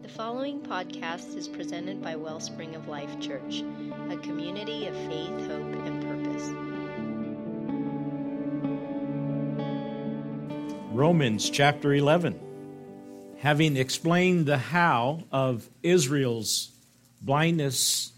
The following podcast is presented by Wellspring of Life Church, a community of faith, hope, and purpose. Romans chapter 11. Having explained the how of Israel's blindness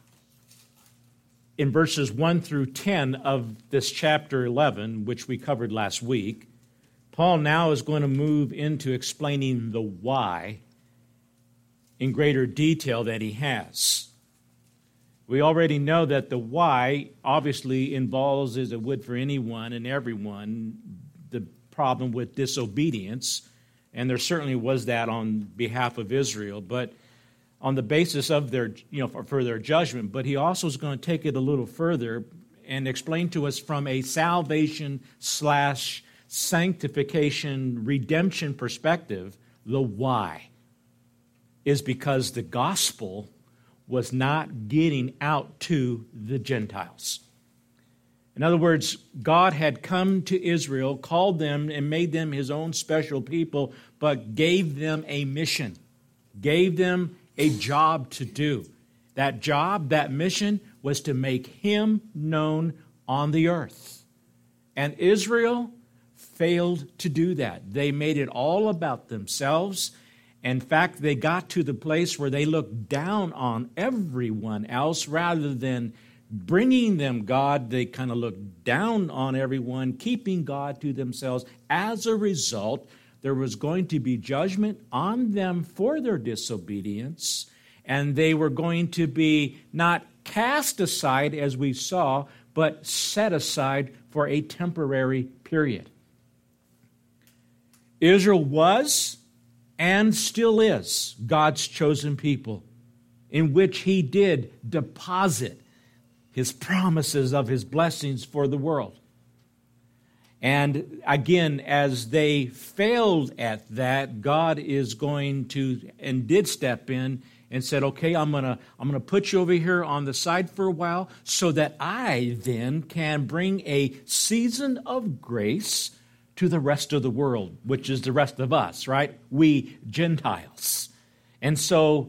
in verses 1 through 10 of this chapter 11, which we covered last week, Paul now is going to move into explaining the why in greater detail than he has. We already know that the why obviously involves, as it would for anyone and everyone, the problem with disobedience, and there certainly was that on behalf of Israel, but on the basis of their, for their judgment. But he also is going to take it a little further and explain to us from a salvation/sanctification, redemption perspective, the why is because the gospel was not getting out to the Gentiles. In other words, God had come to Israel, called them, and made them his own special people, but gave them a mission, gave them a job to do. That job, that mission, was to make him known on the earth. And Israel failed to do that. They made it all about themselves. In fact, they got to the place where they looked down on everyone else rather than bringing them God. They kind of looked down on everyone, keeping God to themselves. As a result, there was going to be judgment on them for their disobedience, and they were going to be not cast aside, as we saw, but set aside for a temporary period. Israel was and still is God's chosen people, in which he did deposit his promises of his blessings for the world. And again, as they failed at that, God is going to, and did step in and said, okay, I'm gonna put you over here on the side for a while so that I then can bring a season of grace to the rest of the world, which is the rest of us, right? We Gentiles. And so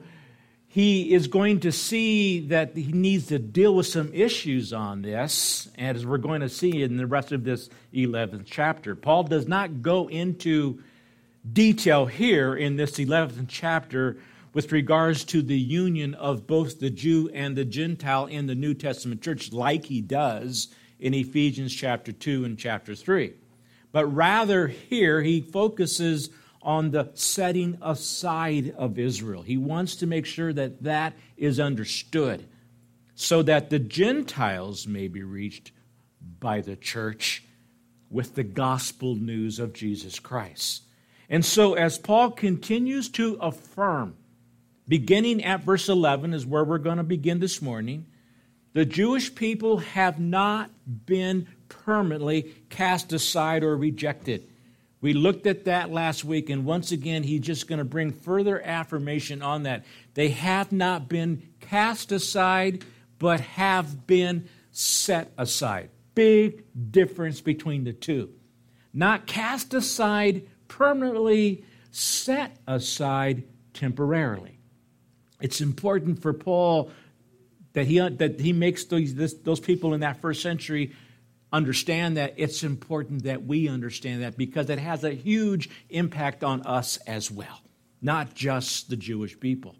he is going to see that he needs to deal with some issues on this, as we're going to see in the rest of this 11th chapter. Paul does not go into detail here in this 11th chapter with regards to the union of both the Jew and the Gentile in the New Testament church, like he does in Ephesians chapter 2 and chapter 3. But rather here he focuses on the setting aside of Israel. He wants to make sure that that is understood so that the Gentiles may be reached by the church with the gospel news of Jesus Christ. And so as Paul continues to affirm, beginning at verse 11 is where we're going to begin this morning, the Jewish people have not been permanently cast aside or rejected. We looked at that last week, and once again, he's just going to bring further affirmation on that. They have not been cast aside, but have been set aside. Big difference between the two. Not cast aside permanently, set aside temporarily. It's important for Paul that he makes those people in that first century understand that. It's important that we understand that because it has a huge impact on us as well, not just the Jewish people.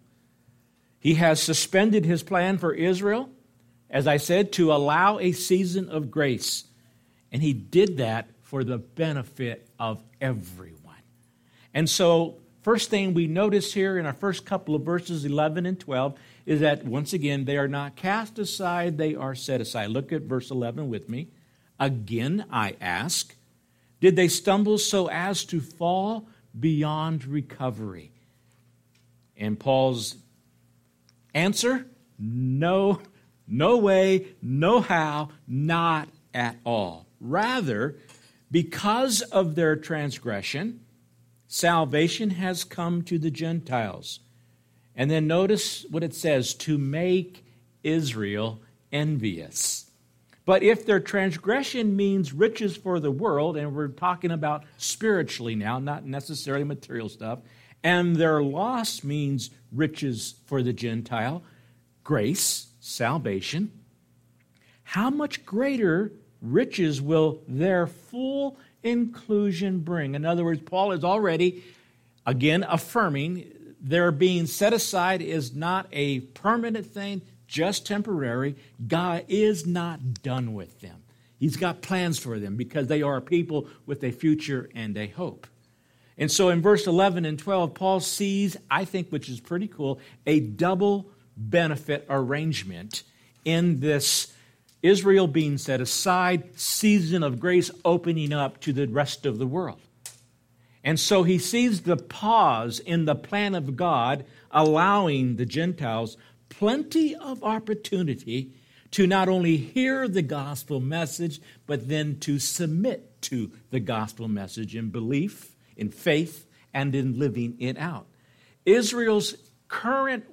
He has suspended his plan for Israel, as I said, to allow a season of grace. And he did that for the benefit of everyone. And so, first thing we notice here in our first couple of verses, 11 and 12, is that, once again, they are not cast aside, they are set aside. Look at verse 11 with me. Again, I ask, did they stumble so as to fall beyond recovery? And Paul's answer, no way, no how, not at all. Rather, because of their transgression, salvation has come to the Gentiles. And then notice what it says, to make Israel envious. But if their transgression means riches for the world, and we're talking about spiritually now, not necessarily material stuff, And their loss means riches for the Gentile, grace, salvation. How much greater riches will their full inclusion bring? In other words, Paul is already, again, affirming their being set aside is not a permanent thing, just temporary. God is not done with them. He's got plans for them because they are a people with a future and a hope. And so in verse 11 and 12, Paul sees, I think, which is pretty cool, a double benefit arrangement in this Israel being set aside, season of grace opening up to the rest of the world. And so he sees the pause in the plan of God, allowing the Gentiles plenty of opportunity to not only hear the gospel message, but then to submit to the gospel message in belief, in faith, and in living it out. Israel's current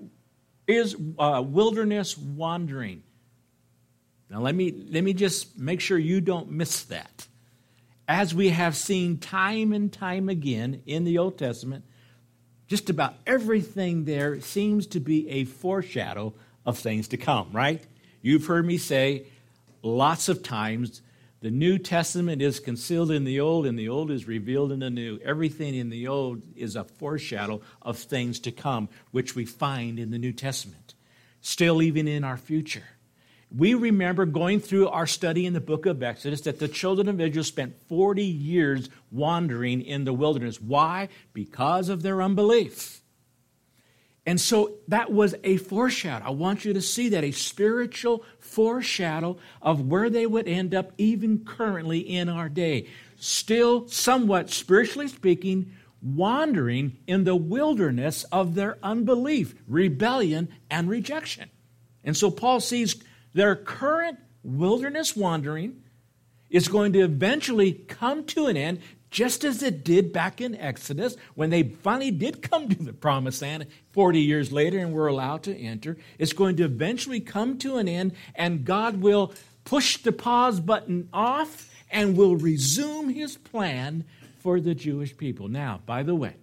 wilderness wandering. Now let me just make sure you don't miss that. As we have seen time and time again in the Old Testament, just about everything there seems to be a foreshadow of things to come, right? You've heard me say lots of times, the New Testament is concealed in the Old, and the Old is revealed in the New. Everything in the Old is a foreshadow of things to come, which we find in the New Testament, still even in our future. We remember going through our study in the book of Exodus that the children of Israel spent 40 years wandering in the wilderness. Why? Because of their unbelief. And so that was a foreshadow. I want you to see that, a spiritual foreshadow of where they would end up even currently in our day. Still, somewhat spiritually speaking, wandering in the wilderness of their unbelief, rebellion, and rejection. And so Paul sees their current wilderness wandering is going to eventually come to an end, just as it did back in Exodus, when they finally did come to the promised land 40 years later and were allowed to enter. It's going to eventually come to an end, and God will push the pause button off and will resume his plan for the Jewish people. Now, by the way,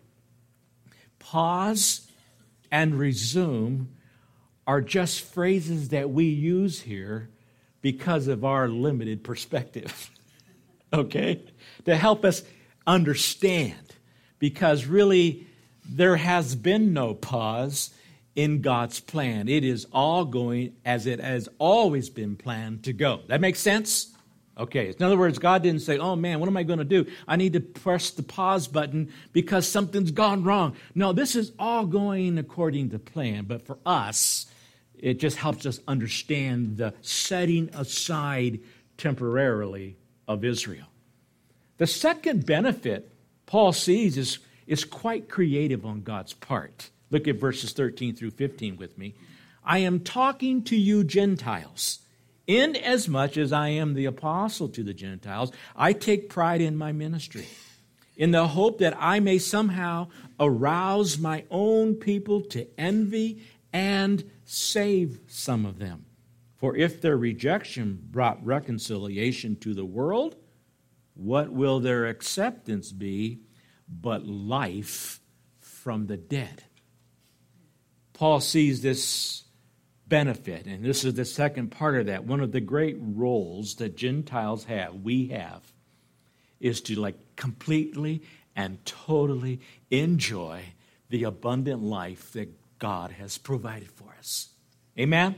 pause and resume are just phrases that we use here because of our limited perspective, okay? To help us understand, because really there has been no pause in God's plan. It is all going as it has always been planned to go. That makes sense? Okay, in other words, God didn't say, oh man, what am I going to do? I need to press the pause button because something's gone wrong. No, this is all going according to plan, but for us, it just helps us understand the setting aside temporarily of Israel. The second benefit Paul sees is quite creative on God's part. Look at verses 13 through 15 with me. I am talking to you Gentiles. Inasmuch as I am the apostle to the Gentiles, I take pride in my ministry, in the hope that I may somehow arouse my own people to envy and save some of them. For if their rejection brought reconciliation to the world, what will their acceptance be but life from the dead? Paul sees this benefit, and this is the second part of that. One of the great roles that Gentiles have, we have, is to completely and totally enjoy the abundant life that God has provided for us. Amen?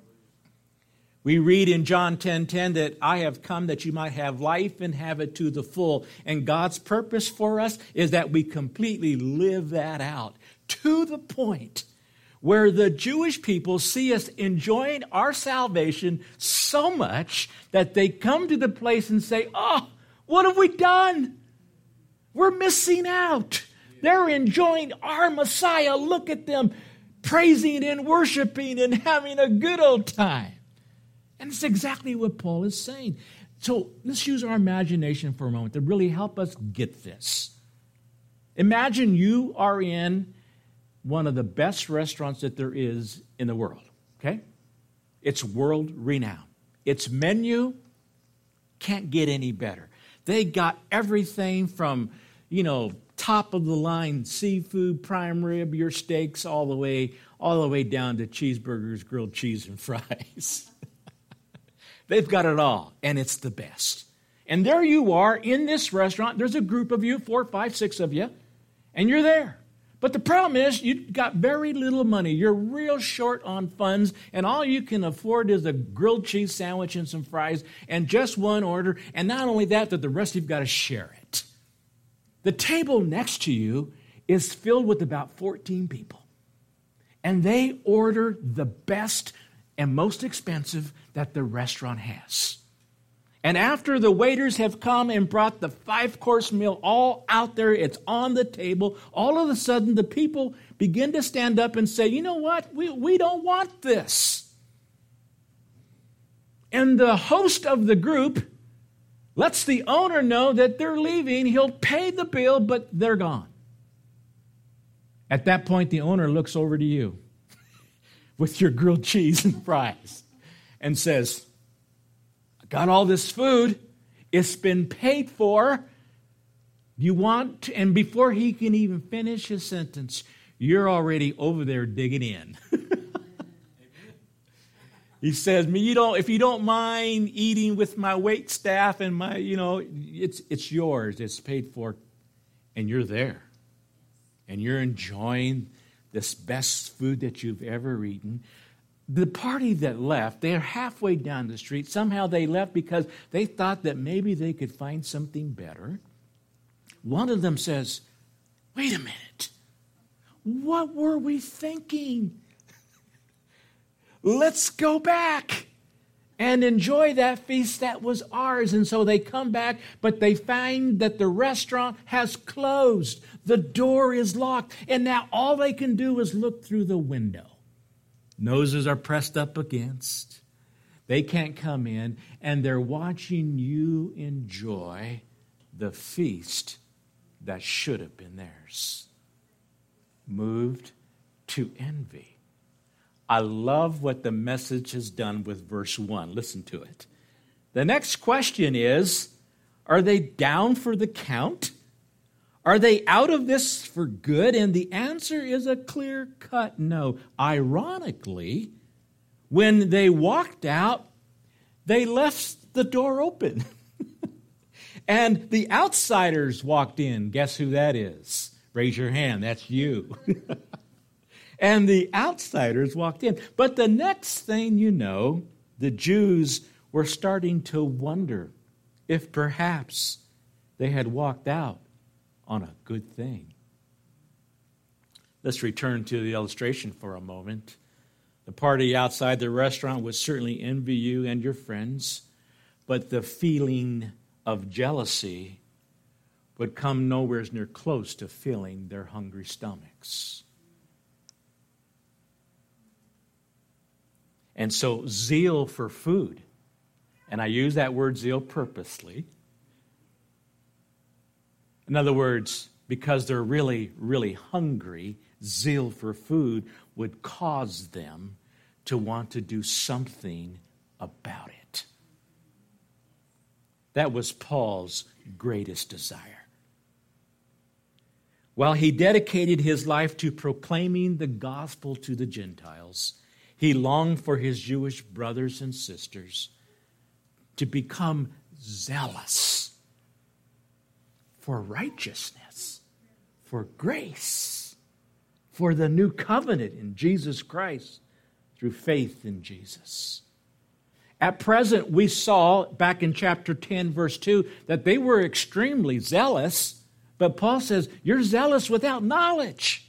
We read in John 10:10 that I have come that you might have life and have it to the full. And God's purpose for us is that we completely live that out to the point where the Jewish people see us enjoying our salvation so much that they come to the place and say, oh, what have we done? We're missing out. They're enjoying our Messiah. Look at them praising and worshiping and having a good old time. And it's exactly what Paul is saying. So let's use our imagination for a moment to really help us get this. Imagine you are in one of the best restaurants that there is in the world, okay? It's world renowned. Its menu can't get any better. They got everything from, top of the line seafood, prime rib, your steaks, all the way down to cheeseburgers, grilled cheese, and fries. They've got it all, and it's the best. And there you are in this restaurant. There's a group of you, 4, 5, 6 of you, and you're there. But the problem is you've got very little money. You're real short on funds, and all you can afford is a grilled cheese sandwich and some fries and just one order. And not only that, but the rest you've got to share it. The table next to you is filled with about 14 people. And they order the best and most expensive that the restaurant has. And after the waiters have come and brought the 5-course meal all out there, it's on the table, all of a sudden the people begin to stand up and say, you know what, we don't want this. And the host of the group lets the owner know that they're leaving. He'll pay the bill, but they're gone. At that point, the owner looks over to you with your grilled cheese and fries and says, got all this food. It's been paid for. You want to, and before he can even finish his sentence, you're already over there digging in. He says, if you don't mind eating with my wait staff and my, it's yours. It's paid for. And you're there. And you're enjoying this best food that you've ever eaten. The party that left, they're halfway down the street. Somehow they left because they thought that maybe they could find something better. One of them says, wait a minute. What were we thinking? Let's go back and enjoy that feast that was ours. And so they come back, but they find that the restaurant has closed. The door is locked. And now all they can do is look through the window. Noses are pressed up against. They can't come in, and they're watching you enjoy the feast that should have been theirs. Moved to envy. I love what the Message has done with verse 1. Listen to it. The next question is, are they down for the count? Are they out of this for good? And the answer is a clear-cut no. Ironically, when they walked out, they left the door open. And the outsiders walked in. Guess who that is? Raise your hand. That's you. And the outsiders walked in. But the next thing you know, the Jews were starting to wonder if perhaps they had walked out on a good thing. Let's return to the illustration for a moment. The party outside the restaurant would certainly envy you and your friends, but the feeling of jealousy would come nowhere near close to filling their hungry stomachs. And so zeal for food, and I use that word zeal purposely. In other words, because they're really, really hungry, zeal for food would cause them to want to do something about it. That was Paul's greatest desire. While he dedicated his life to proclaiming the gospel to the Gentiles, he longed for his Jewish brothers and sisters to become zealous for righteousness, for grace, for the new covenant in Jesus Christ through faith in Jesus. At present, we saw back in chapter 10, verse 2, that they were extremely zealous, but Paul says, you're zealous without knowledge.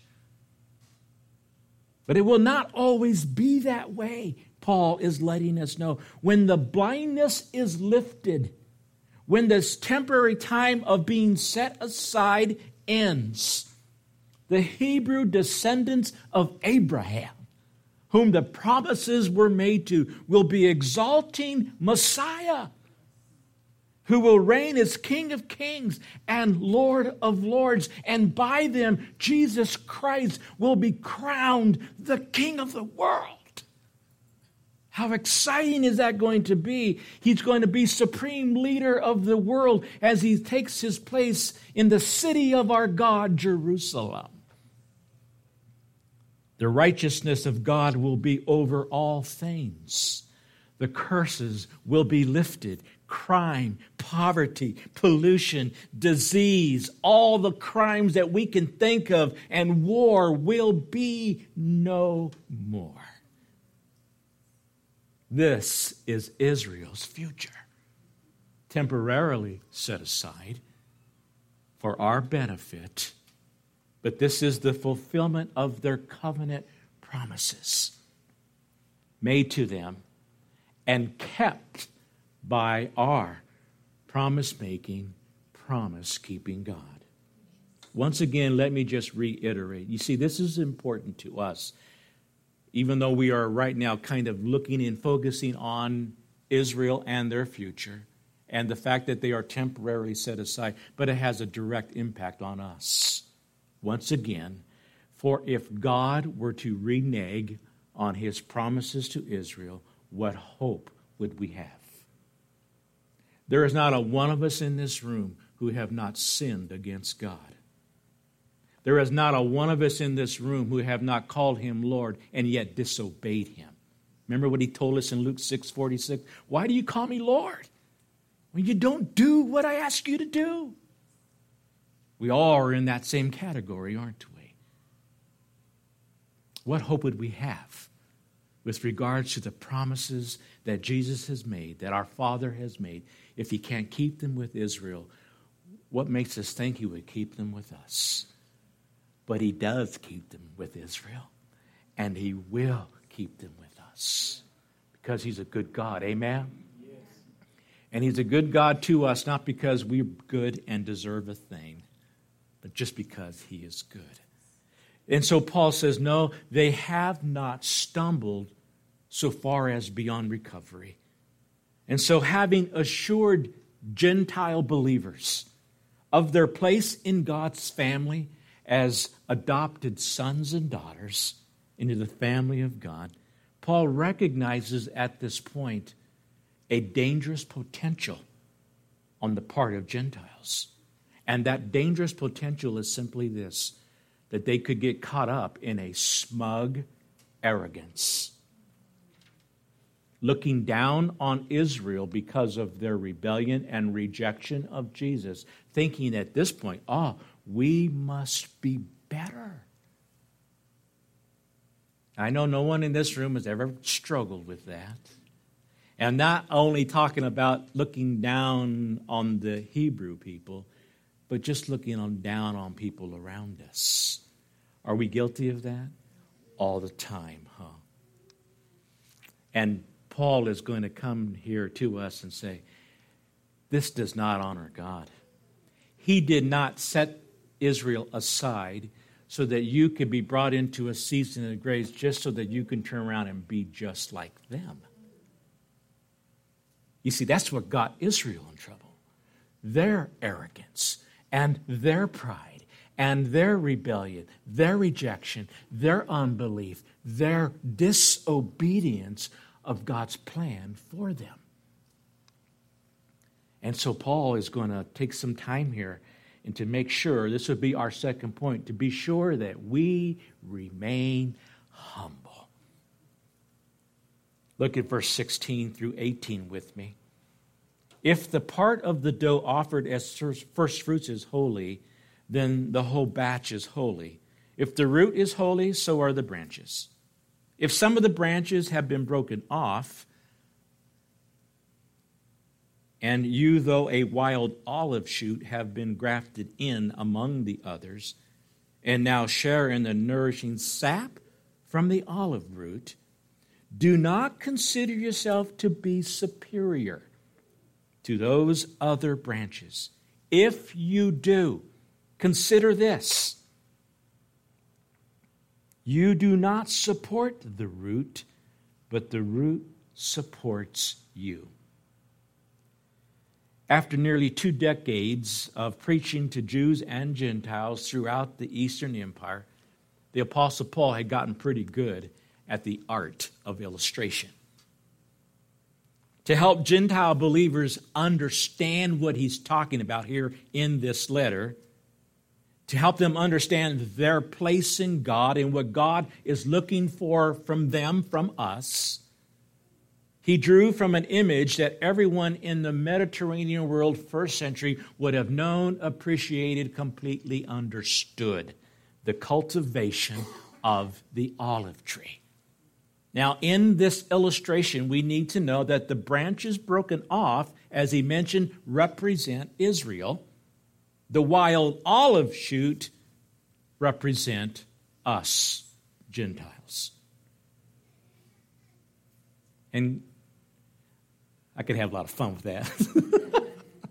But it will not always be that way, Paul is letting us know. When the blindness is lifted, when this temporary time of being set aside ends, the Hebrew descendants of Abraham, whom the promises were made to, will be exalting Messiah, who will reign as King of Kings and Lord of Lords. And by them, Jesus Christ will be crowned the King of the world. How exciting is that going to be? He's going to be supreme leader of the world as he takes his place in the city of our God, Jerusalem. The righteousness of God will be over all things. The curses will be lifted. Crime, poverty, pollution, disease, all the crimes that we can think of, and war will be no more. This is Israel's future, temporarily set aside for our benefit, but this is the fulfillment of their covenant promises made to them and kept by our promise-making, promise-keeping God. Once again, let me just reiterate. You see, this is important to us. Even though we are right now kind of looking and focusing on Israel and their future and the fact that they are temporarily set aside, but it has a direct impact on us. Once again, for if God were to renege on his promises to Israel, what hope would we have? There is not a one of us in this room who have not sinned against God. There is not a one of us in this room who have not called him Lord and yet disobeyed him. Remember what he told us in Luke 6:46? Why do you call me Lord when you don't do what I ask you to do? We all are in that same category, aren't we? What hope would we have with regards to the promises that Jesus has made, that our Father has made? If he can't keep them with Israel, what makes us think he would keep them with us? But he does keep them with Israel, and he will keep them with us because he's a good God. Amen? Yes. And he's a good God to us, not because we're good and deserve a thing, but just because he is good. And so Paul says, no, they have not stumbled so far as beyond recovery. And so having assured Gentile believers of their place in God's family as adopted sons and daughters into the family of God, Paul recognizes at this point a dangerous potential on the part of Gentiles. And that dangerous potential is simply this, that they could get caught up in a smug arrogance, looking down on Israel because of their rebellion and rejection of Jesus, thinking at this point, we must be better. I know no one in this room has ever struggled with that. And not only talking about looking down on the Hebrew people, but just looking down on people around us. Are we guilty of that? All the time, huh? And Paul is going to come here to us and say, this does not honor God. He did not set Israel aside so that you could be brought into a season of grace just so that you can turn around and be just like them. You see, that's what got Israel in trouble. Their arrogance and their pride and their rebellion, their rejection, their unbelief, their disobedience of God's plan for them. And so Paul is going to take some time here and to make sure, this would be our second point, to be sure that we remain humble. Look at verse 16 through 18 with me. If the part of the dough offered as first fruits is holy, then the whole batch is holy. If the root is holy, so are the branches. If some of the branches have been broken off, and you, though a wild olive shoot, have been grafted in among the others, and now share in the nourishing sap from the olive root, do not consider yourself to be superior to those other branches. If you do, consider this. You do not support the root, but the root supports you. After nearly 2 decades of preaching to Jews and Gentiles throughout the Eastern Empire, the Apostle Paul had gotten pretty good at the art of illustration. to help Gentile believers understand what he's talking about here in this letter, to help them understand their place in God and what God is looking for from them, from us. He drew from an image that everyone in the Mediterranean world, first century, would have known, appreciated, completely understood: the cultivation of the olive tree. Now, in this illustration, we need to know that the branches broken off, as he mentioned, represent Israel. The wild olive shoot represent us, Gentiles. And I could have a lot of fun with that.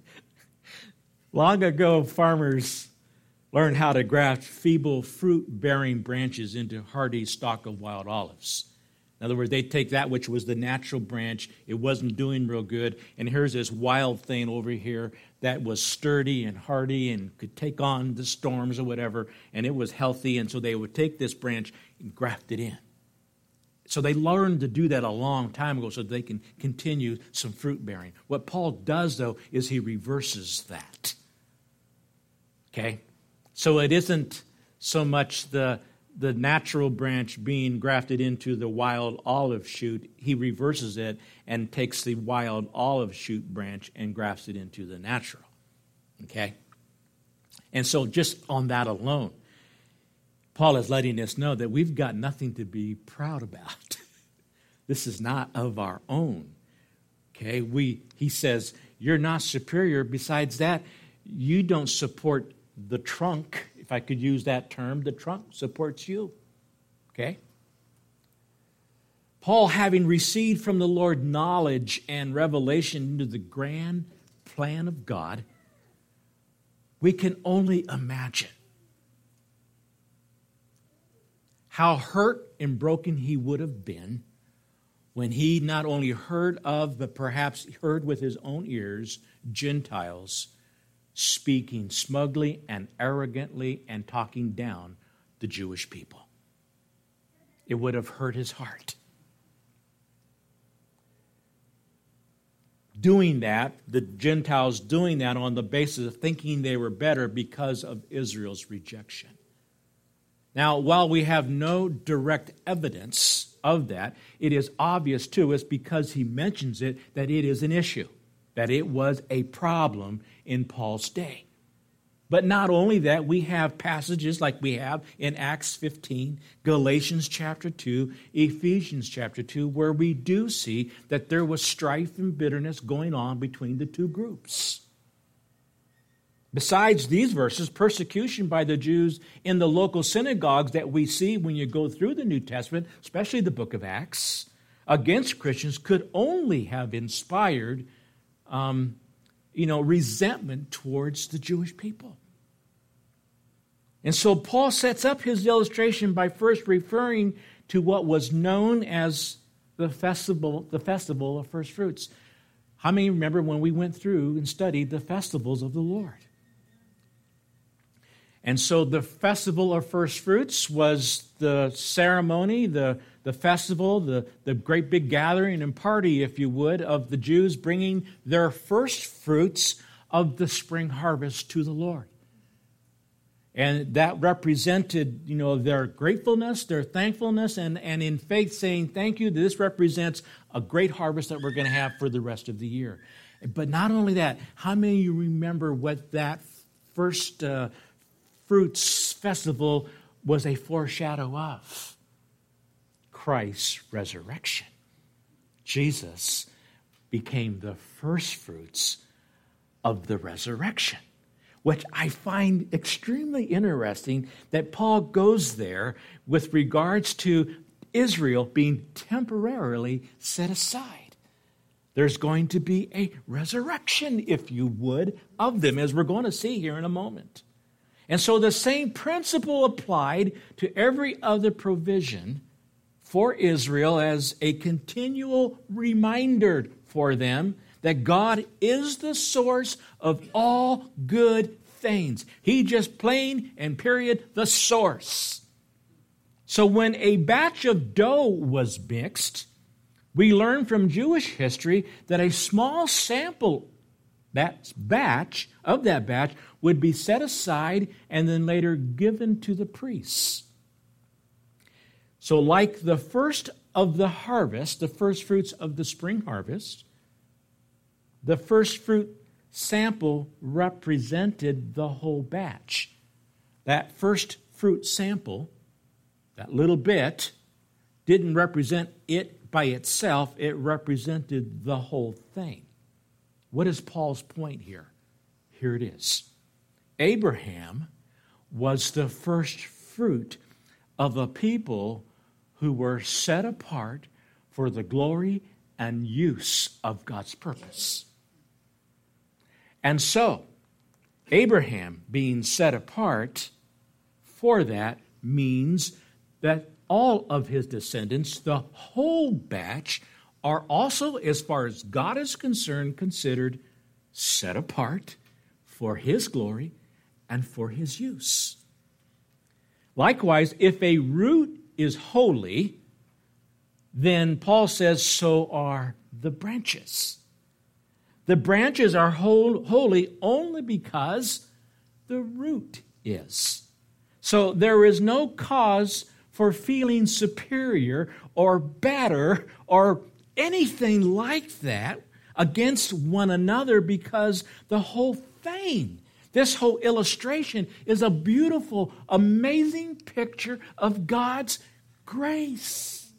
Long ago, farmers learned how to graft feeble fruit-bearing branches into hardy stalk of wild olives. In other words, they take that which was the natural branch, it wasn't doing real good, and here's this wild thing over here that was sturdy and hardy and could take on the storms or whatever, and it was healthy, and so they would take this branch and graft it in. So they learned to do that a long time ago so they can continue some fruit bearing. What Paul does, though, is he reverses that. Okay? So it isn't so much the natural branch being grafted into the wild olive shoot. He reverses it and takes the wild olive shoot branch and grafts it into the natural. Okay? And so just on that alone, Paul is letting us know that we've got nothing to be proud about. This is not of our own. Okay? He says, you're not superior. Besides that, you don't support the trunk. If I could use that term, the trunk supports you. Okay? Paul, having received from the Lord knowledge and revelation into the grand plan of God, we can only imagine how hurt and broken he would have been when he not only heard of, but perhaps heard with his own ears, Gentiles speaking smugly and arrogantly and talking down the Jewish people. It would have hurt his heart. Doing that, the Gentiles doing that on the basis of thinking they were better because of Israel's rejection. Now, while we have no direct evidence of that, it is obvious to us because he mentions it that it is an issue, that it was a problem in Paul's day. But not only that, we have passages like we have in Acts 15, Galatians chapter 2, Ephesians chapter 2, where we do see that there was strife and bitterness going on between the two groups. Besides these verses, persecution by the Jews in the local synagogues that we see when you go through the New Testament, especially the book of Acts, against Christians could only have inspired resentment towards the Jewish people. And so Paul sets up his illustration by first referring to what was known as the festival of first fruits. How many remember when we went through and studied the festivals of the Lord? And so the festival of first fruits was the ceremony, the festival, the great big gathering and party, if you would, of the Jews bringing their first fruits of the spring harvest to the Lord. And that represented, their gratefulness, their thankfulness, and in faith saying, thank you, this represents a great harvest that we're going to have for the rest of the year. But not only that, how many of you remember what that first fruits festival was a foreshadow of? Christ's resurrection. Jesus became the first fruits of the resurrection, which I find extremely interesting that Paul goes there with regards to Israel being temporarily set aside. There's going to be a resurrection, if you would, of them, as we're going to see here in a moment. And so the same principle applied to every other provision for Israel as a continual reminder for them that God is the source of all good things. He just plain and period the source. So when a batch of dough was mixed, We learn from Jewish history that a small sample batch would be set aside and then later given to the priests. So like the first of the harvest, the first fruits of the spring harvest, the first fruit sample represented the whole batch. That first fruit sample, that little bit, didn't represent it by itself. It represented the whole thing. What is Paul's point here? Here it is. Abraham was the first fruit of a people who were set apart for the glory and use of God's purpose. And so, Abraham being set apart for that means that all of his descendants, the whole batch, are also, as far as God is concerned, considered set apart for his glory and for his use. Likewise, if a root is holy, then Paul says, so are the branches. The branches are holy only because the root is. So there is no cause for feeling superior or better or anything like that against one another, because the whole thing, this whole illustration, is a beautiful, amazing picture of God's grace.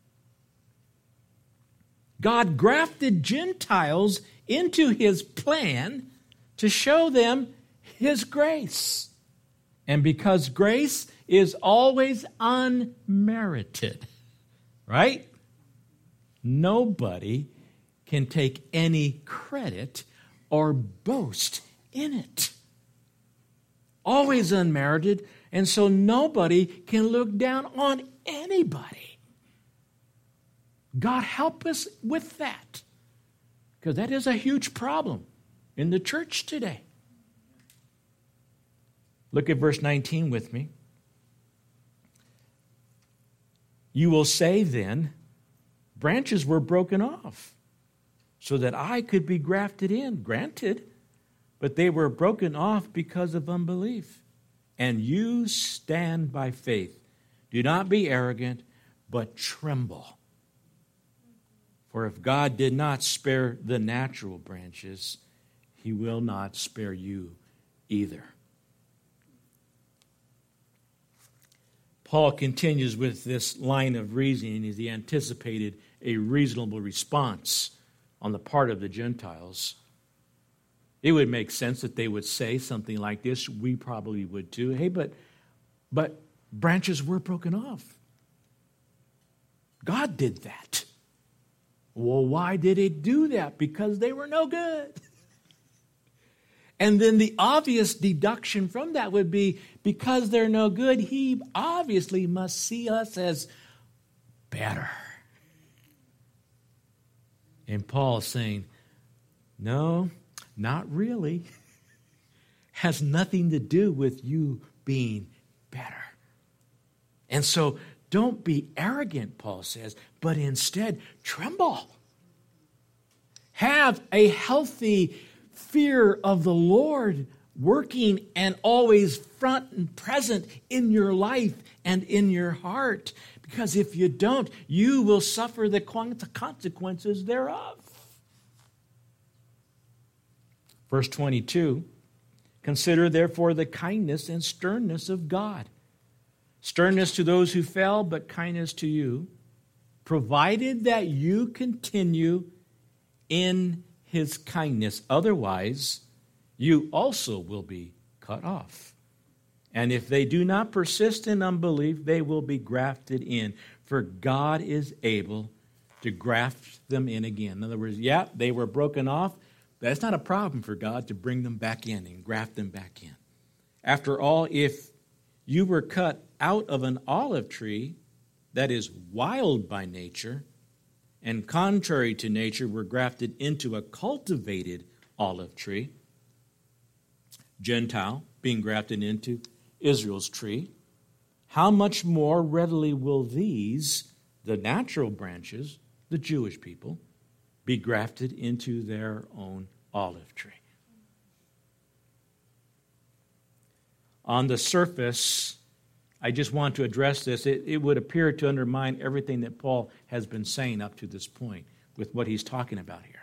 God grafted Gentiles into his plan to show them his grace. And because grace is always unmerited, right? Nobody can take any credit or boast in it. Always unmerited, and so nobody can look down on anybody. God help us with that, because that is a huge problem in the church today. Look at verse 19 with me. You will say then, branches were broken off so that I could be grafted in. Granted, but they were broken off because of unbelief. And you stand by faith. Do not be arrogant, but tremble. For if God did not spare the natural branches, he will not spare you either. Paul continues with this line of reasoning as he anticipated a reasonable response on the part of the Gentiles. It would make sense that they would say something like this. We probably would too. Hey, but branches were broken off. God did that. Well, why did he do that? Because they were no good. And then the obvious deduction from that would be, because they're no good, he obviously must see us as better. And Paul's saying, no, not really. Has nothing to do with you being better. And so don't be arrogant, Paul says, but instead tremble. Have a healthy fear of the Lord working and always front and present in your life and in your heart. Because if you don't, you will suffer the consequences thereof. Verse 22, consider therefore the kindness and sternness of God. Sternness to those who fell, but kindness to you, provided that you continue in his kindness. Otherwise, you also will be cut off. And if they do not persist in unbelief, they will be grafted in. For God is able to graft them in again. In other words, they were broken off. That's not a problem for God to bring them back in and graft them back in. After all, if you were cut out of an olive tree that is wild by nature, and contrary to nature were grafted into a cultivated olive tree, Gentile being grafted into Israel's tree, how much more readily will these, the natural branches, the Jewish people, be grafted into their own olive tree. On the surface, I just want to address this. It would appear to undermine everything that Paul has been saying up to this point with what he's talking about here.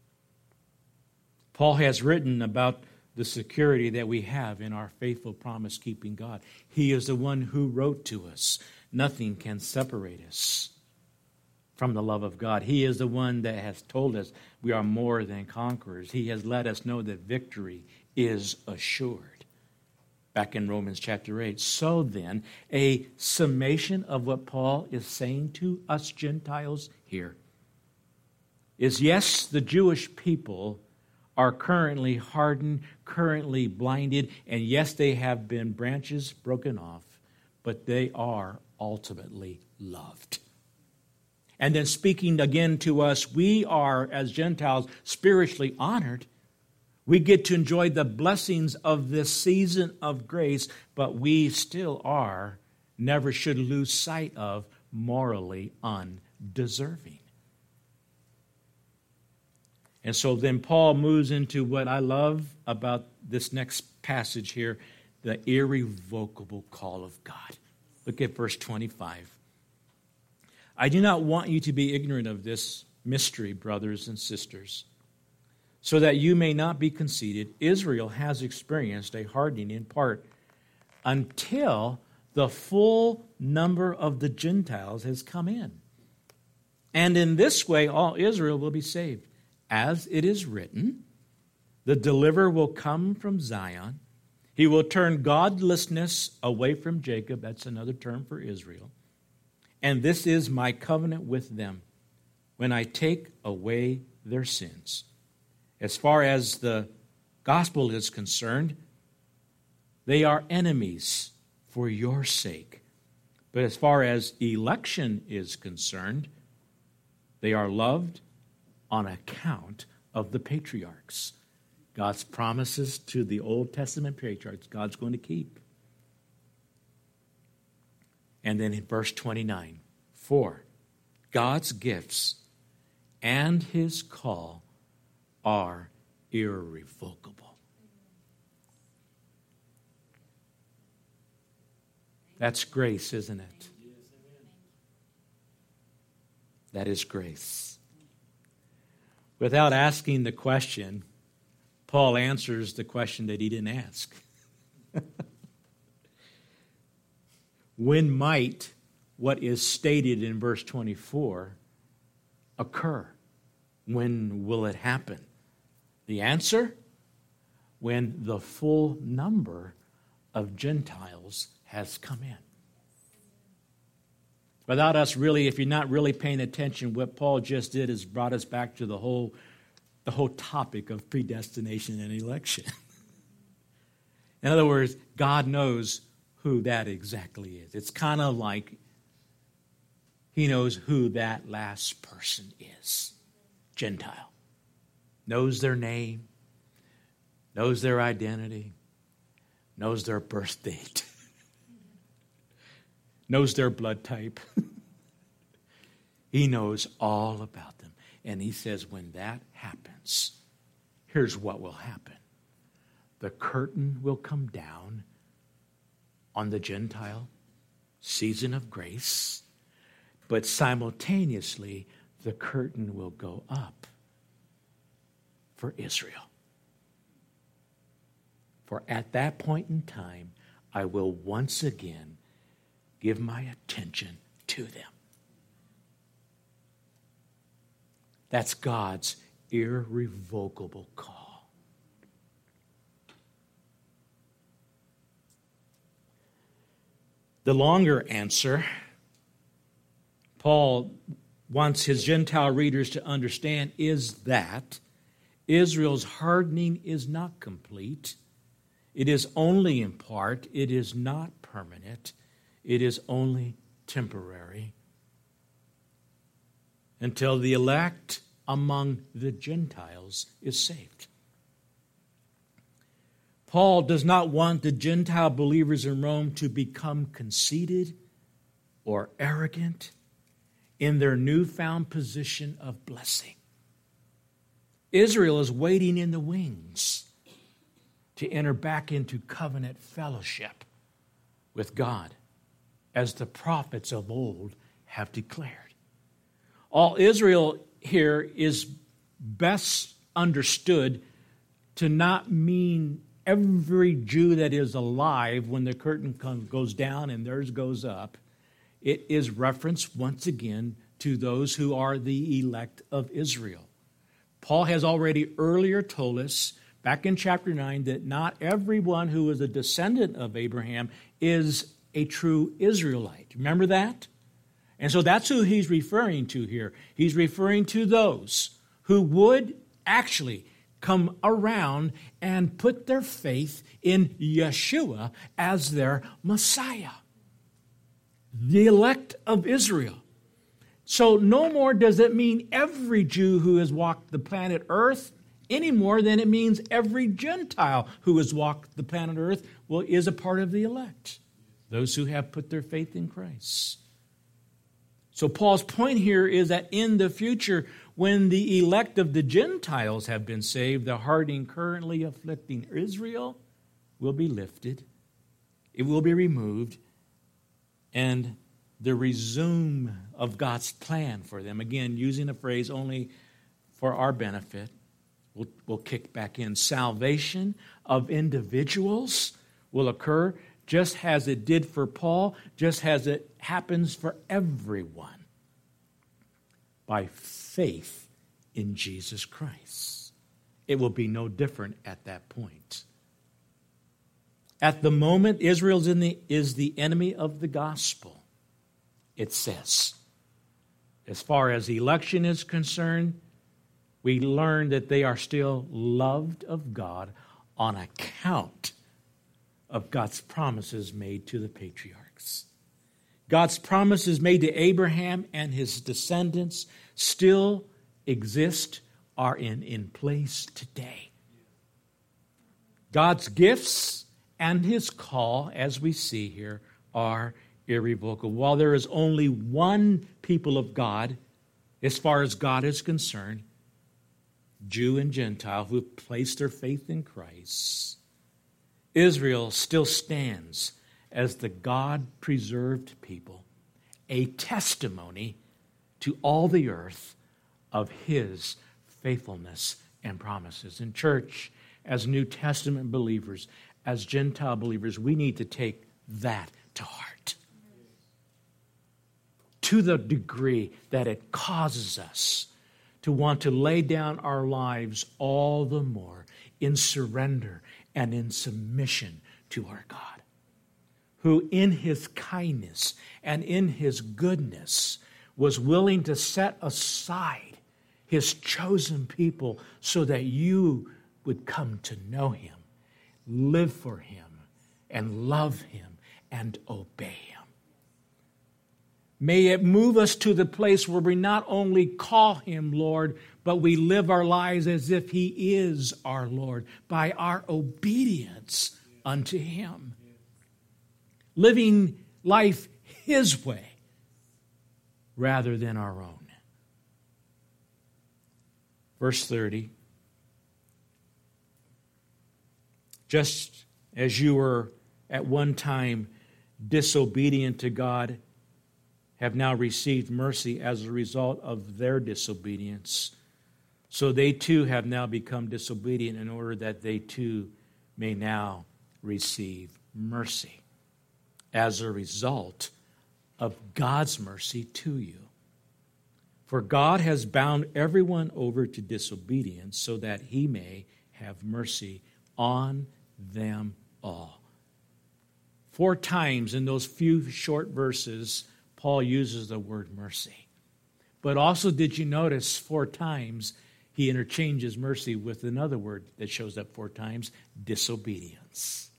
Paul has written about the security that we have in our faithful promise-keeping God. He is the one who wrote to us. Nothing can separate us from the love of God. He is the one that has told us we are more than conquerors. He has let us know that victory is assured. Back in Romans chapter 8. So then, a summation of what Paul is saying to us Gentiles here is, yes, the Jewish people are currently hardened, currently blinded, and yes, they have been branches broken off, but they are ultimately loved. And then speaking again to us, we are, as Gentiles, spiritually honored. We get to enjoy the blessings of this season of grace, but we still are, never should lose sight of, morally undeserving. And so then Paul moves into what I love about this next passage here, the irrevocable call of God. Look at verse 25. I do not want you to be ignorant of this mystery, brothers and sisters, so that you may not be conceited. Israel has experienced a hardening in part until the full number of the Gentiles has come in. And in this way, all Israel will be saved. As it is written, the deliverer will come from Zion. He will turn godlessness away from Jacob. That's another term for Israel. And this is my covenant with them when I take away their sins. As far as the gospel is concerned, they are enemies for your sake. But as far as election is concerned, they are loved on account of the patriarchs. God's promises to the Old Testament patriarchs, God's going to keep. And then in verse 29, for God's gifts and his call are irrevocable. That's grace, isn't it? That is grace. Without asking the question, Paul answers the question that he didn't ask. When might what is stated in verse 24 occur? When will it happen? The answer? When the full number of Gentiles has come in. Without us really, if you're not really paying attention, what Paul just did is brought us back to the whole topic of predestination and election. In other words, God knows who that exactly is. It's kind of like he knows who that last person is. Gentile. Knows their name, knows their identity, knows their birth date, knows their blood type. He knows all about them. And he says when that happens, here's what will happen. The curtain will come down on the Gentile season of grace, but simultaneously the curtain will go up for Israel. For at that point in time, I will once again give my attention to them. That's God's irrevocable call. The longer answer, Paul wants his Gentile readers to understand, is that Israel's hardening is not complete. It is only in part. It is not permanent. It is only temporary. Until the elect among the Gentiles is saved. Paul does not want the Gentile believers in Rome to become conceited or arrogant in their newfound position of blessing. Israel is waiting in the wings to enter back into covenant fellowship with God, as the prophets of old have declared. All Israel here is best understood to not mean every Jew that is alive when the curtain goes down and theirs goes up. It is reference once again to those who are the elect of Israel. Paul has already earlier told us, back in chapter 9, that not everyone who is a descendant of Abraham is a true Israelite. Remember that? And so that's who he's referring to here. He's referring to those who would actually come around and put their faith in Yeshua as their Messiah. The elect of Israel. So no more does it mean every Jew who has walked the planet Earth any more than it means every Gentile who has walked the planet Earth is a part of the elect. Those who have put their faith in Christ. So Paul's point here is that in the future, when the elect of the Gentiles have been saved, the hardening currently afflicting Israel will be lifted. It will be removed. And the resume of God's plan for them, again, using a phrase only for our benefit, will kick back in. Salvation of individuals will occur just as it did for Paul, just as it happens for everyone, by faith in Jesus Christ. It will be no different at that point. At the moment, Israel is the enemy of the gospel, it says. As far as election is concerned, we learn that they are still loved of God on account of God's promises made to the patriarchs. God's promises made to Abraham and his descendants still exist, are in place today. God's gifts and his call, as we see here, are irrevocable. While there is only one people of God, as far as God is concerned, Jew and Gentile, who have placed their faith in Christ, Israel still stands as the God-preserved people, a testimony to all the earth of his faithfulness and promises. In church, as New Testament believers, as Gentile believers, we need to take that to heart. To the degree that it causes us to want to lay down our lives all the more in surrender and in submission to our God, who in his kindness and in his goodness was willing to set aside his chosen people so that you would come to know him, live for him, and love him, and obey him. May it move us to the place where we not only call him Lord, but we live our lives as if he is our Lord by our obedience unto him. Living life his way rather than our own. Verse 30. Just as you were at one time disobedient to God, have now received mercy as a result of their disobedience, so they too have now become disobedient in order that they too may now receive mercy as a result of God's mercy to you. For God has bound everyone over to disobedience so that he may have mercy on them all. 4 times in those few short verses, Paul uses the word mercy. But also, did you notice 4 times he interchanges mercy with another word that shows up 4 times, disobedience.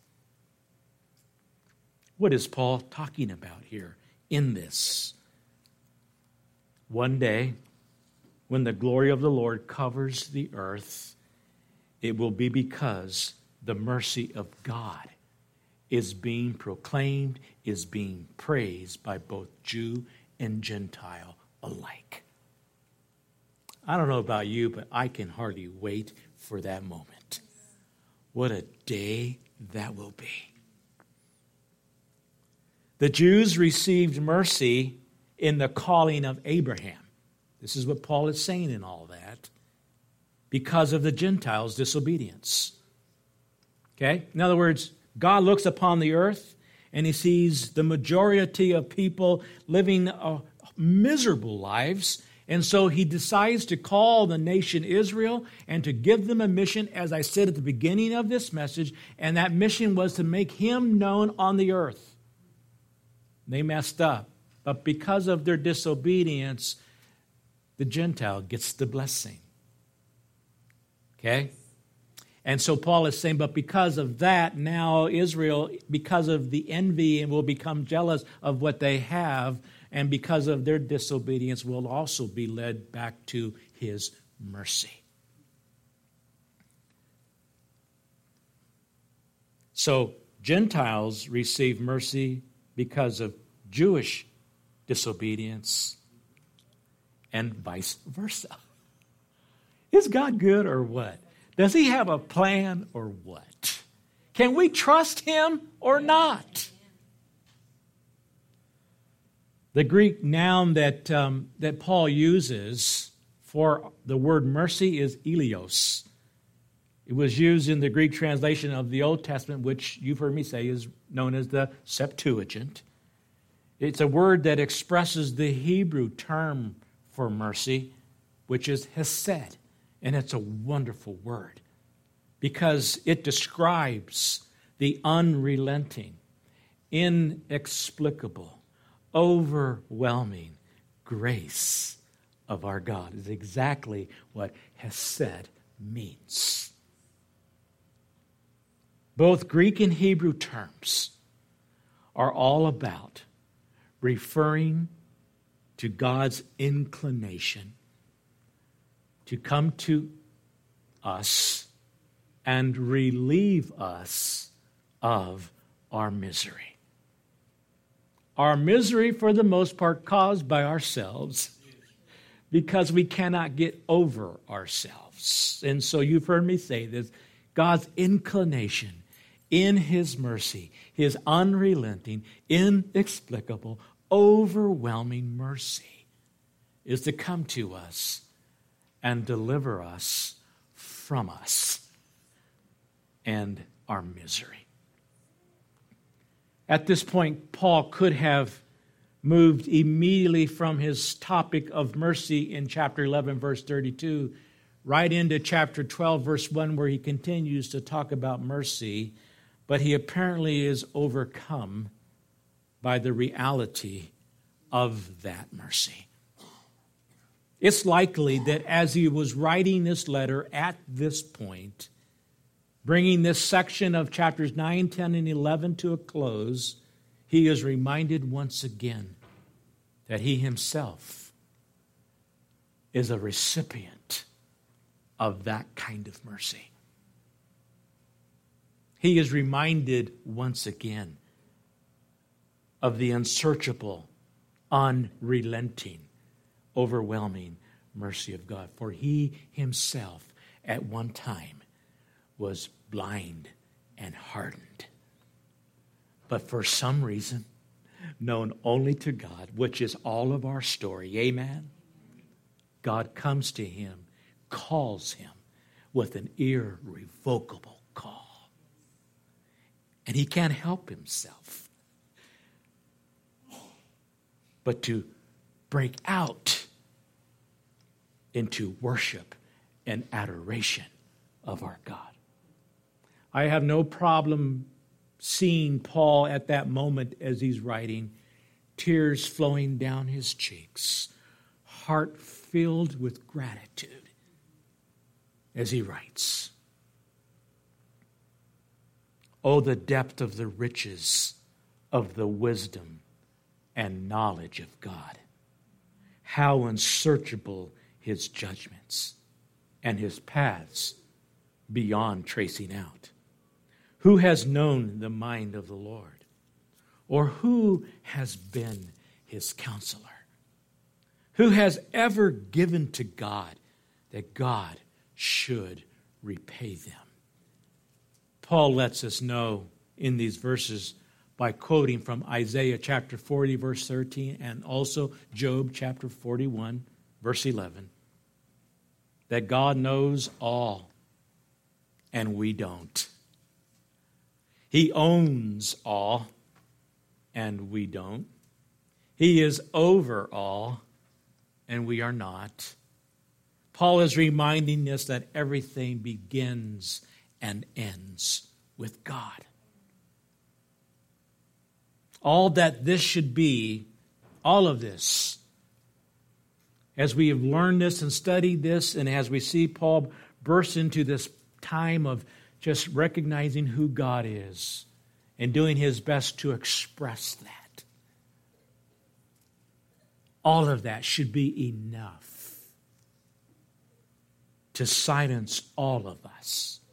What is Paul talking about here in this? One day, when the glory of the Lord covers the earth, it will be because the mercy of God is being proclaimed, is being praised by both Jew and Gentile alike. I don't know about you, but I can hardly wait for that moment. What a day that will be. The Jews received mercy in the calling of Abraham. This is what Paul is saying in all that. Because of the Gentiles' disobedience. Okay? In other words, God looks upon the earth and he sees the majority of people living miserable lives. And so he decides to call the nation Israel and to give them a mission, as I said at the beginning of this message, and that mission was to make him known on the earth. They messed up. But because of their disobedience, the Gentile gets the blessing. Okay? And so Paul is saying, but because of that, now Israel, because of the envy, and will become jealous of what they have, and because of their disobedience, will also be led back to his mercy. So Gentiles receive mercy because of Jewish disobedience, and vice versa. Is God good or what? Does he have a plan or what? Can we trust him or not? The Greek noun that Paul uses for the word mercy is eleos. It was used in the Greek translation of the Old Testament, which you've heard me say is known as the Septuagint. It's a word that expresses the Hebrew term for mercy, which is hesed. And it's a wonderful word because it describes the unrelenting, inexplicable, overwhelming grace of our God. Is exactly what hesed means. Both Greek and Hebrew terms are all about referring to God's inclination to come to us and relieve us of our misery. Our misery, for the most part, caused by ourselves because we cannot get over ourselves. And so you've heard me say this, God's inclination in his mercy, his unrelenting, inexplicable, overwhelming mercy is to come to us and deliver us from us and our misery. At this point, Paul could have moved immediately from his topic of mercy in chapter 11, verse 32, right into chapter 12, verse 1, where he continues to talk about mercy, but he apparently is overcome by the reality of that mercy. It's likely that as he was writing this letter at this point, bringing this section of chapters 9, 10, and 11 to a close, he is reminded once again that he himself is a recipient of that kind of mercy. He is reminded once again of the unsearchable, unrelenting, overwhelming mercy of God. For he himself at one time was blind and hardened. But for some reason, known only to God, which is all of our story, amen? God comes to him, calls him with an irrevocable call. And he can't help himself but to break out into worship and adoration of our God. I have no problem seeing Paul at that moment as he's writing, tears flowing down his cheeks, heart filled with gratitude as he writes. Oh, the depth of the riches of the wisdom and knowledge of God. How unsearchable his judgments and his paths beyond tracing out. Who has known the mind of the Lord? Or who has been his counselor? Who has ever given to God that God should repay them? Paul lets us know in these verses by quoting from Isaiah chapter 40, verse 13, and also Job chapter 41, verse 11, that God knows all, and we don't. He owns all, and we don't. He is over all, and we are not. Paul is reminding us that everything begins and ends with God. All that this should be, all of this, as we have learned this and studied this, and as we see Paul burst into this time of just recognizing who God is and doing his best to express that, all of that should be enough to silence all of us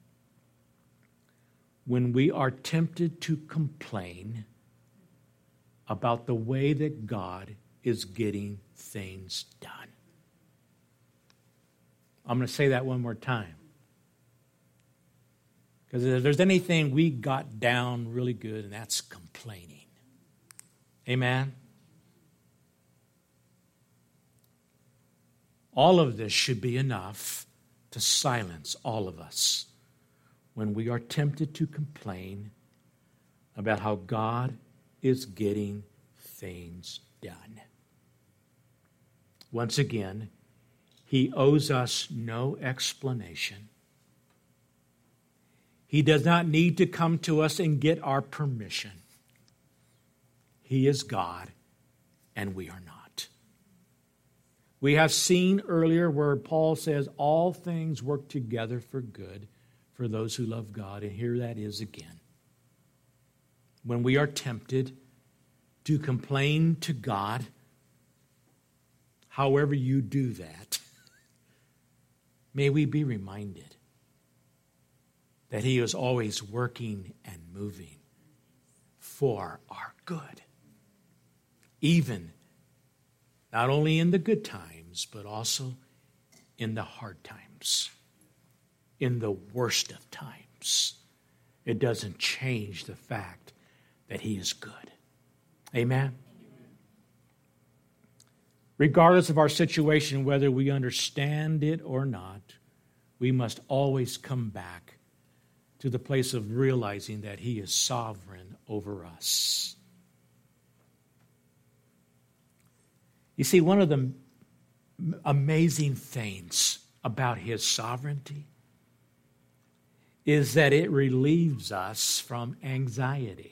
when we are tempted to complain about the way that God is getting things done. I'm going to say that one more time. Because if there's anything we got down really good, and that's complaining. Amen? All of this should be enough to silence all of us when we are tempted to complain about how God is getting things done. Once again, he owes us no explanation. He does not need to come to us and get our permission. He is God, and we are not. We have seen earlier where Paul says all things work together for good for those who love God, and here that is again. When we are tempted to complain to God, however you do that, may we be reminded that he is always working and moving for our good. Even not only in the good times, but also in the hard times, in the worst of times. It doesn't change the fact that he is good. Amen? Regardless of our situation, whether we understand it or not, we must always come back to the place of realizing that he is sovereign over us. You see, one of the amazing things about his sovereignty is that it relieves us from anxiety.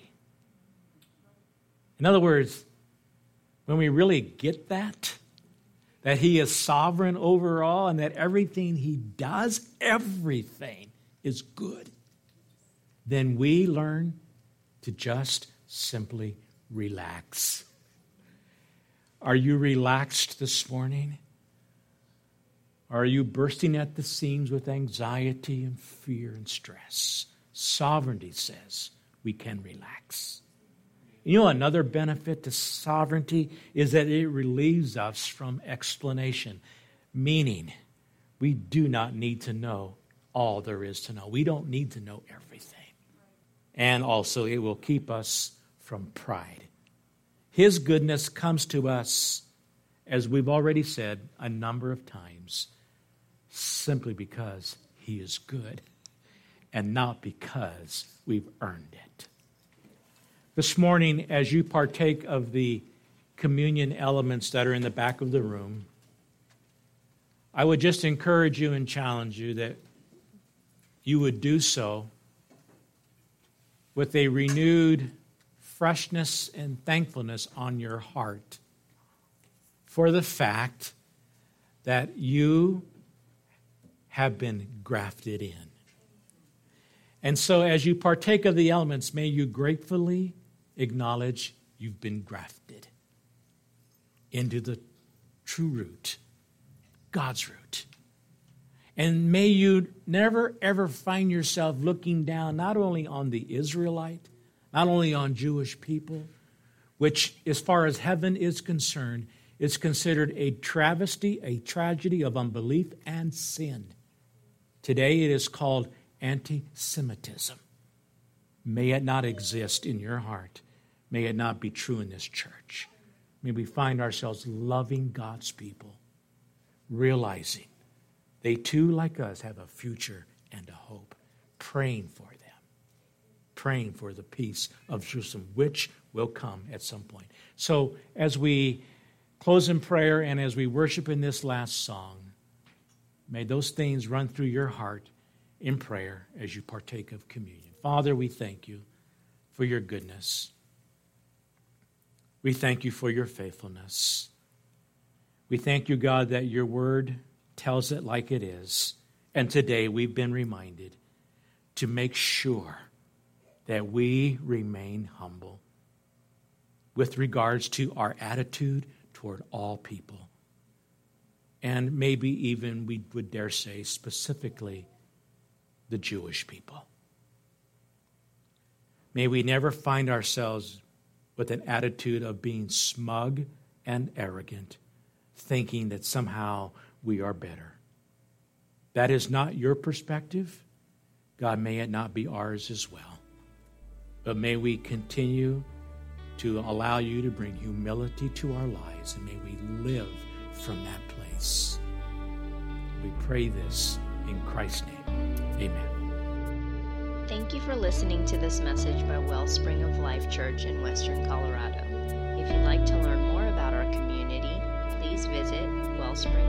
In other words, when we really get that he is sovereign over all and that everything he does, everything is good, then we learn to just simply relax. Are you relaxed this morning? Are you bursting at the seams with anxiety and fear and stress? Sovereignty says we can relax. You know, another benefit to sovereignty is that it relieves us from explanation, meaning we do not need to know all there is to know. We don't need to know everything. And also, it will keep us from pride. His goodness comes to us, as we've already said a number of times, simply because he is good and not because we've earned it. This morning, as you partake of the communion elements that are in the back of the room, I would just encourage you and challenge you that you would do so with a renewed freshness and thankfulness on your heart for the fact that you have been grafted in. And so as you partake of the elements, may you gratefully acknowledge you've been grafted into the true root, God's root. And may you never, ever find yourself looking down not only on the Israelite, not only on Jewish people, which as far as heaven is concerned It's considered a travesty, a tragedy of unbelief and sin. Today it is called anti-Semitism. May it not exist in your heart. May it not be true in this church. May we find ourselves loving God's people, realizing they too, like us, have a future and a hope, praying for them, praying for the peace of Jerusalem, which will come at some point. So as we close in prayer and as we worship in this last song, may those things run through your heart in prayer as you partake of communion. Father, we thank you for your goodness. We thank you for your faithfulness. We thank you, God, that your word tells it like it is. And today we've been reminded to make sure that we remain humble with regards to our attitude toward all people. And maybe even we would dare say specifically the Jewish people. May we never find ourselves with an attitude of being smug and arrogant, thinking that somehow we are better. That is not your perspective. God, may it not be ours as well. But may we continue to allow you to bring humility to our lives, and may we live from that place. We pray this in Christ's name. Amen. Thank you for listening to this message by Wellspring of Life Church in Western Colorado. If you'd like to learn more about our community, please visit Wellspring